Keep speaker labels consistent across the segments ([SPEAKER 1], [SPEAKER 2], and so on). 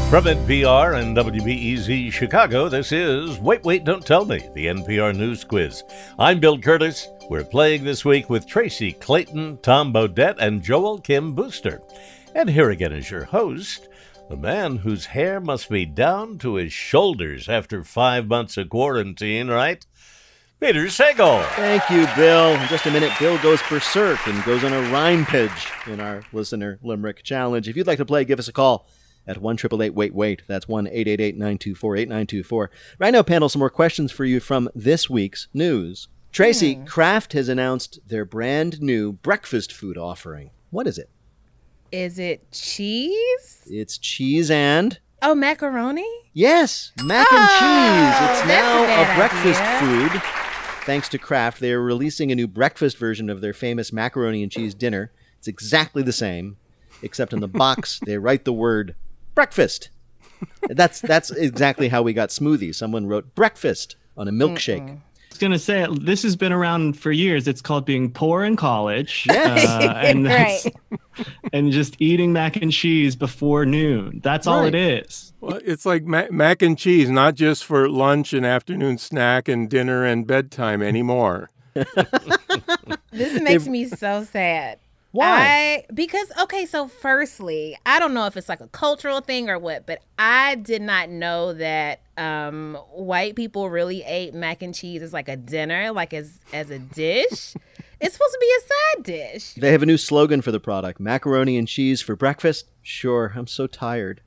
[SPEAKER 1] From NPR and WBEZ Chicago, this is Wait, Wait, Don't Tell Me, the NPR News Quiz. I'm Bill Curtis. We're playing this week with Tracy Clayton, Tom Bodette, and Joel Kim Booster. And here again is your host, the man whose hair must be down to his shoulders after 5 months of quarantine, right? Peter Sagal.
[SPEAKER 2] Thank you, Bill. In just a minute, Bill goes berserk and goes on a rhyme pitch in our Listener Limerick Challenge. If you'd like to play, give us a call at 1-888-WAIT-WAIT. That's 1-888-924-8924. Right now, panel, some more questions for you from this week's news. Tracy, Kraft has announced their brand new breakfast food offering. What is it?
[SPEAKER 3] Is it cheese?
[SPEAKER 2] It's cheese and...
[SPEAKER 3] Oh, macaroni?
[SPEAKER 2] Yes, mac and cheese. It's now a breakfast
[SPEAKER 3] idea.
[SPEAKER 2] food. Thanks to Kraft, they are releasing a new breakfast version of their famous macaroni and cheese dinner. It's exactly the same, except in the box, they write the word breakfast. That's exactly how we got smoothies. Someone wrote breakfast on a milkshake.
[SPEAKER 4] I was going to say, this has been around for years. It's called being poor in college.
[SPEAKER 2] Yes.
[SPEAKER 4] And just eating mac and cheese before noon. That's all it is.
[SPEAKER 5] Well, it's like mac and cheese, not just for lunch and afternoon snack and dinner and bedtime anymore.
[SPEAKER 3] This makes me so sad.
[SPEAKER 2] Why?
[SPEAKER 3] So firstly, I don't know if it's like a cultural thing or what, but I did not know that white people really ate mac and cheese as like a dinner, like as a dish. It's supposed to be a side dish.
[SPEAKER 2] They have a new slogan for the product. Macaroni and cheese for breakfast? Sure, I'm so tired.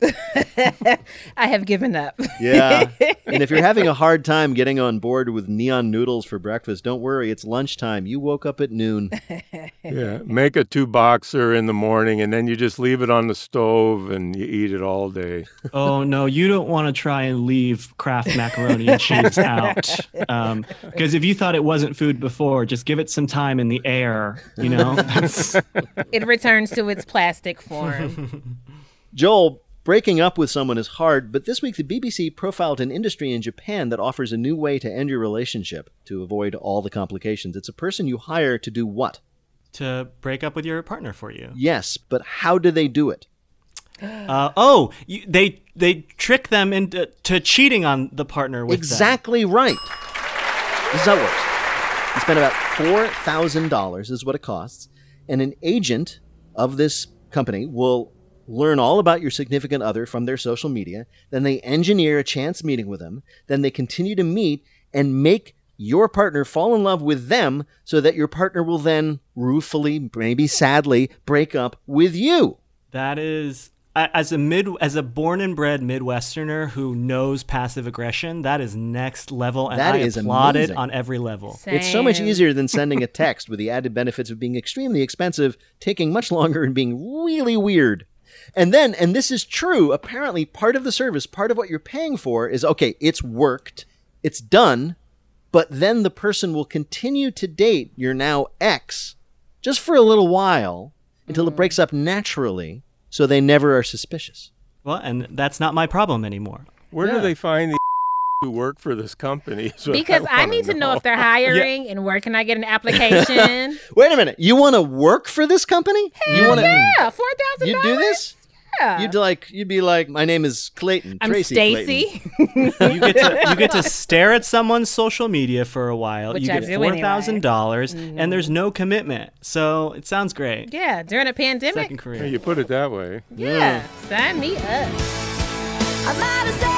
[SPEAKER 3] I have given up.
[SPEAKER 2] Yeah. And if you're having a hard time getting on board with neon noodles for breakfast, don't worry. It's lunchtime. You woke up at noon.
[SPEAKER 5] Yeah, make a 2-boxer in the morning, and then you just leave it on the stove, and you eat it all day.
[SPEAKER 4] Oh, no, you don't want to try and leave Kraft macaroni and cheese out. Because if you thought it wasn't food before, just give it some time in the air, you know?
[SPEAKER 3] It returns to its plastic form.
[SPEAKER 2] Joel, breaking up with someone is hard, but this week the BBC profiled an industry in Japan that offers a new way to end your relationship to avoid all the complications. It's a person you hire to do what?
[SPEAKER 6] To break up with your partner for you.
[SPEAKER 2] Yes, but how do they do it?
[SPEAKER 6] They trick them into cheating on the partner with
[SPEAKER 2] Exactly
[SPEAKER 6] them.
[SPEAKER 2] Right. This is how it works. You spend about $4,000 is what it costs, and an agent of this company will learn all about your significant other from their social media. Then they engineer a chance meeting with them. Then they continue to meet and make your partner fall in love with them so that your partner will then ruefully, maybe sadly, break up with you.
[SPEAKER 6] That is, as a born and bred Midwesterner who knows passive aggression, that is next level, and
[SPEAKER 2] That
[SPEAKER 6] I
[SPEAKER 2] is
[SPEAKER 6] applaud
[SPEAKER 2] amazing.
[SPEAKER 6] it on every level.
[SPEAKER 3] Same.
[SPEAKER 2] It's so much easier than sending a text with the added benefits of being extremely expensive, taking much longer, and being really weird. And then, and this is true, apparently part of the service, part of what you're paying for is, okay, it's worked, it's done, but then the person will continue to date your now ex just for a little while until it breaks up naturally so they never are suspicious.
[SPEAKER 6] Well, and that's not my problem anymore.
[SPEAKER 5] Where do they find the who work for this company?
[SPEAKER 3] Because I need to know if they're hiring and where can I get an application.
[SPEAKER 2] Wait a minute. You want to work for this company? You want to?
[SPEAKER 3] Yeah, $4,000.
[SPEAKER 2] You do this?
[SPEAKER 3] Yeah.
[SPEAKER 2] You'd be like, my name is Clayton.
[SPEAKER 3] I'm
[SPEAKER 2] Tracy
[SPEAKER 3] Stacy.
[SPEAKER 6] You get to stare at someone's social media for a while.
[SPEAKER 3] Which
[SPEAKER 6] you
[SPEAKER 3] I
[SPEAKER 6] get
[SPEAKER 3] do
[SPEAKER 6] $4,000, and there's no commitment. So it sounds great.
[SPEAKER 3] Yeah, during a pandemic.
[SPEAKER 6] Second career.
[SPEAKER 5] You put it that way.
[SPEAKER 3] Yeah, sign me up.
[SPEAKER 7] I'm not a